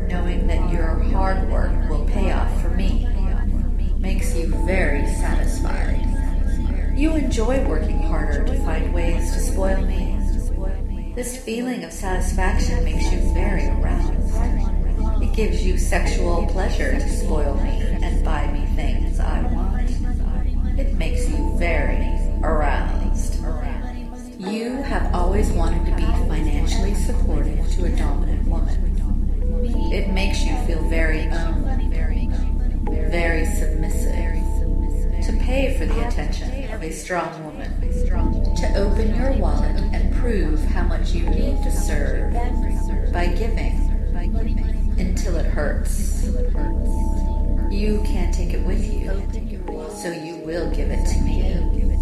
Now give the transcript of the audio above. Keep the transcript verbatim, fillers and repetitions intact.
knowing that your hard work will pay off for me makes you very satisfied. You enjoy working harder to find ways to spoil me. This feeling of satisfaction makes you very aroused. It gives you sexual pleasure to spoil me and buy me things I want. It makes you very aroused. You have always wanted to be financially supportive to a dominant woman. It makes you feel very owned, very submissive, to pay for the attention of a strong woman, to open your wallet and prove how much you need to serve by giving until it hurts. You can't take it with you, so you will give it to me.